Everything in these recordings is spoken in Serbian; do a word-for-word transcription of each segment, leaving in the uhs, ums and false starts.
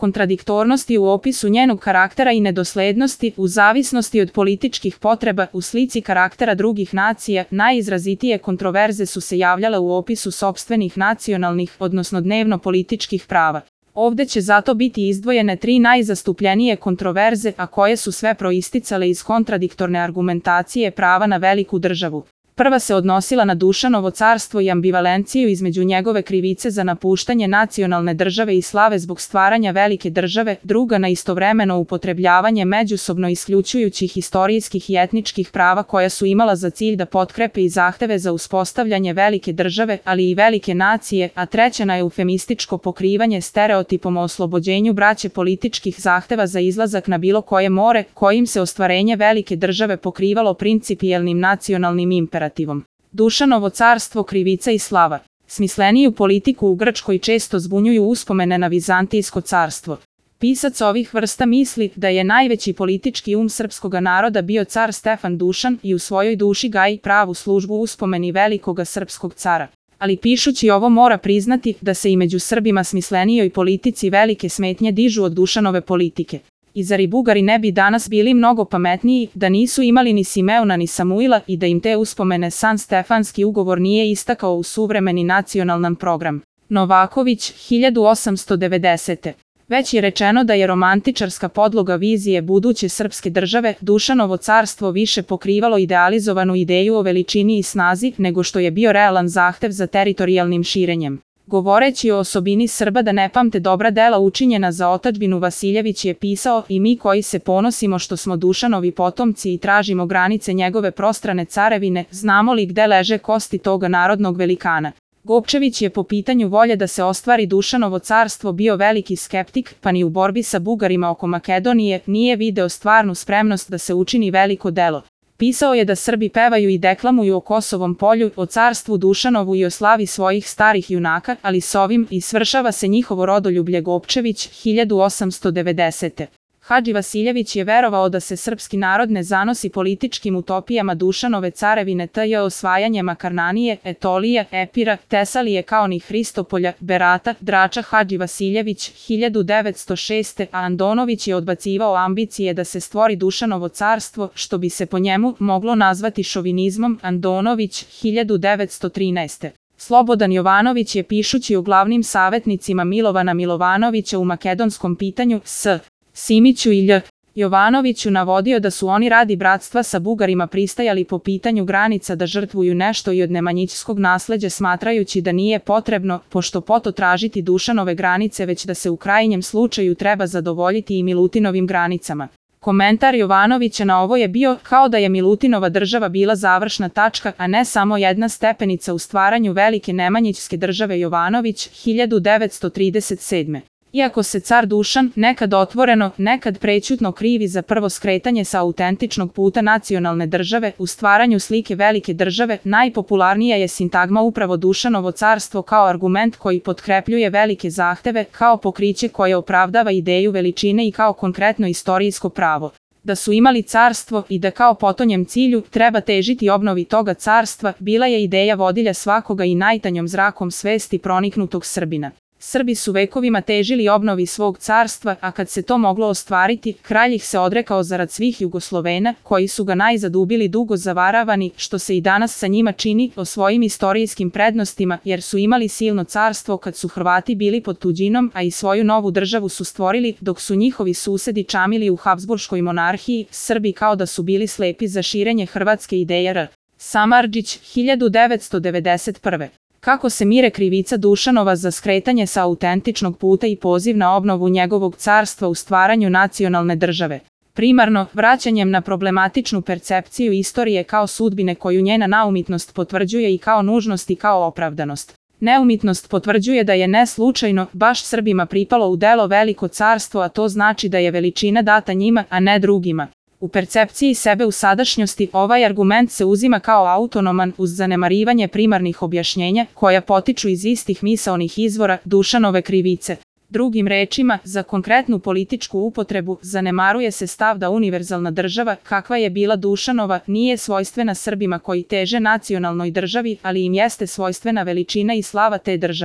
kontradiktornosti u opisu njenog karaktera i nedoslednosti u zavisnosti od političkih potreba u slici karaktera drugih nacija, najizrazitije kontroverze su se javljale u opisu sopstvenih nacionalnih, odnosno dnevno-političkih prava. Ovde će zato biti izdvojene tri najzastupljenije kontroverze, a koje su sve proisticale iz kontradiktorne argumentacije prava na veliku državu. Prva se odnosila na Dušanovo carstvo i ambivalenciju između njegove krivice za napuštanje nacionalne države i slave zbog stvaranja velike države, druga na istovremeno upotrebljavanje međusobno isključujućih istorijskih i etničkih prava koja su imala za cilj da potkrepe i zahteve za uspostavljanje velike države, ali i velike nacije, a treća na eufemističko pokrivanje stereotipom o oslobođenju braće političkih zahteva za izlazak na bilo koje more, kojim se ostvarenje velike države pokrivalo principijelnim nacionalnim imperativima. Dušanovo carstvo, krivica i slava. Smisleniju politiku u Grčkoj često zbunjuju uspomene na Vizantijsko carstvo. Pisac ovih vrsta misli da je najveći politički um srpskoga naroda bio car Stefan Dušan i u svojoj duši gaji pravu službu uspomeni velikoga srpskog cara. Ali pišući ovo mora priznati da se i među Srbima smislenijoj politici velike smetnje dižu od Dušanove politike. I zar i Bugari ne bi danas bili mnogo pametniji da nisu imali ni Simeona ni Samuila i da im te uspomene San Stefanski ugovor nije istakao u suvremeni nacionalan program. Novaković, hiljadu osamsto devedesete. Već je rečeno da je romantičarska podloga vizije buduće srpske države Dušanovo carstvo više pokrivalo idealizovanu ideju o veličini i snazi nego što je bio realan zahtev za teritorijalnim širenjem. Govoreći o osobini Srba da ne pamte dobra dela učinjena za otadžbinu, Vasiljević je pisao: i mi koji se ponosimo što smo Dušanovi potomci i tražimo granice njegove prostrane carevine, znamo li gde leže kosti toga narodnog velikana. Gopčević je po pitanju volje da se ostvari Dušanovo carstvo bio veliki skeptik, pa ni u borbi sa Bugarima oko Makedonije nije video stvarnu spremnost da se učini veliko delo. Pisao je da Srbi pevaju i deklamuju o Kosovom polju, o carstvu Dušanovu i o slavi svojih starih junaka, ali s ovim i svršava se njihovo rodoljublje. Gopčević, hiljadu osamsto devedesete. Hadži Vasiljević je verovao da se srpski narod ne zanosi političkim utopijama Dušanove carevine tj. osvajanje Makarnanije, Etolije, Epira, Tesalije kao ni Hristopolja, Berata, Drača. Hadži Vasiljević, hiljadu devetsto šeste. A Andonović je odbacivao ambicije da se stvori Dušanovo carstvo, što bi se po njemu moglo nazvati šovinizmom. Andonović, hiljadu devetsto trinaeste. Slobodan Jovanović je pišući o glavnim savetnicima Milovana Milovanovića u makedonskom pitanju s. Simiću i Lj. Jovanoviću navodio da su oni radi bratstva sa Bugarima pristajali po pitanju granica da žrtvuju nešto i od nemanjićskog nasleđa, smatrajući da nije potrebno, pošto poto tražiti Dušanove granice, već da se u krajnjem slučaju treba zadovoljiti i Milutinovim granicama. Komentar Jovanovića na ovo je bio kao da je Milutinova država bila završna tačka, a ne samo jedna stepenica u stvaranju velike nemanjićske države. Jovanović, hiljadu devetsto trideset sedme. Iako se car Dušan nekad otvoreno, nekad prećutno krivi za prvo skretanje sa autentičnog puta nacionalne države, u stvaranju slike velike države najpopularnija je sintagma upravo Dušanovo carstvo kao argument koji potkrepljuje velike zahteve, kao pokriće koje opravdava ideju veličine i kao konkretno istorijsko pravo. Da su imali carstvo i da kao potonjem cilju treba težiti obnovi toga carstva, bila je ideja vodilja svakoga i najtanjom zrakom svesti proniknutog Srbina. Srbi su vekovima težili obnovi svog carstva, a kad se to moglo ostvariti, kralj ih se odrekao zarad svih Jugoslovena, koji su ga najzad ubili dugo zavaravani, što se i danas sa njima čini, o svojim istorijskim prednostima, jer su imali silno carstvo kad su Hrvati bili pod tuđinom, a i svoju novu državu su stvorili, dok su njihovi susedi čamili u Habsburškoj monarhiji. Srbi kao da su bili slepi za širenje hrvatske ideje. R. Samardžić, hiljadu devetsto devedeset prve. Kako se mire krivica Dušanova za skretanje sa autentičnog puta i poziv na obnovu njegovog carstva u stvaranju nacionalne države? Primarno, vraćanjem na problematičnu percepciju istorije kao sudbine koju njena naumitnost potvrđuje i kao nužnost i kao opravdanost. Neumitnost potvrđuje da je ne slučajno baš Srbima pripalo u delo veliko carstvo, a to znači da je veličina data njima, a ne drugima. U percepciji sebe u sadašnjosti ovaj argument se uzima kao autonoman uz zanemarivanje primarnih objašnjenja koja potiču iz istih misaonih izvora Dušanove krivice. Drugim rečima, za konkretnu političku upotrebu zanemaruje se stav da univerzalna država, kakva je bila Dušanova, nije svojstvena Srbima koji teže nacionalnoj državi, ali im jeste svojstvena veličina i slava te države.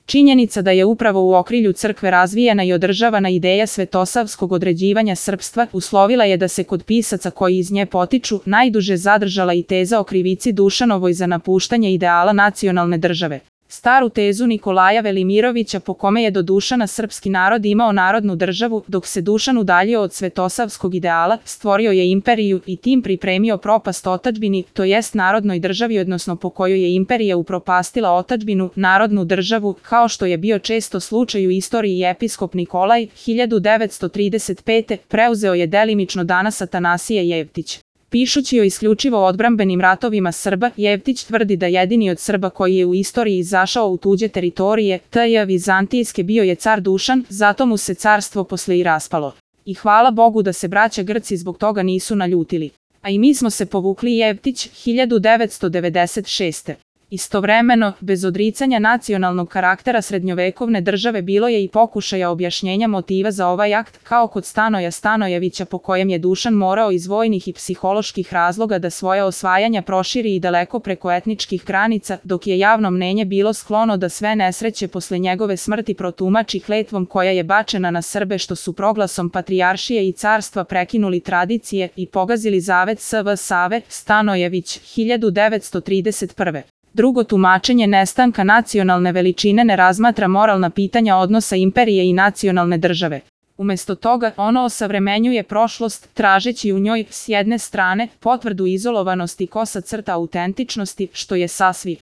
Činjenica da je upravo u okrilju crkve razvijena i održavana ideja svetosavskog određivanja srpstva uslovila je da se kod pisaca koji iz nje potiču najduže zadržala i teza o krivici Dušanovoj za napuštanje ideala nacionalne države. Staru tezu Nikolaja Velimirovića po kome je do Dušana srpski narod imao narodnu državu, dok se Dušan udaljio od svetosavskog ideala, stvorio je imperiju i tim pripremio propast otadžbini, to jest narodnoj državi, odnosno po kojoj je imperija upropastila otadžbinu, narodnu državu, kao što je bio često slučaj u istoriji. Episkop Nikolaj, hiljadu devetsto trideset pete. preuzeo je delimično danas Atanasije Jevtić. Pišući o isključivo odbrambenim ratovima Srba, Jevtić tvrdi da jedini od Srba koji je u istoriji izašao u tuđe teritorije, tj. vizantijske, bio je car Dušan, zato mu se carstvo posle i raspalo. I hvala Bogu da se braća Grci zbog toga nisu naljutili. A i mi smo se povukli. Jevtić, hiljadu devetsto devedeset šeste. Istovremeno, bez odricanja nacionalnog karaktera srednjovekovne države bilo je i pokušaja objašnjenja motiva za ovaj akt, kao kod Stanoja Stanojevića, po kojem je Dušan morao iz vojnih i psiholoških razloga da svoje osvajanja proširi i daleko preko etničkih granica, dok je javno mnenje bilo sklono da sve nesreće posle njegove smrti protumači kletvom koja je bačena na Srbe, što su proglasom patrijaršije i carstva prekinuli tradicije i pogazili zavet S V Save. Stanojević, hiljadu devetsto trideset prve. Drugo tumačenje nestanka nacionalne veličine ne razmatra moralna pitanja odnosa imperije i nacionalne države. Umesto toga, ono osavremenjuje prošlost, tražeći u njoj, s jedne strane, potvrdu izolovanosti, kosa crta autentičnosti, što je sasvim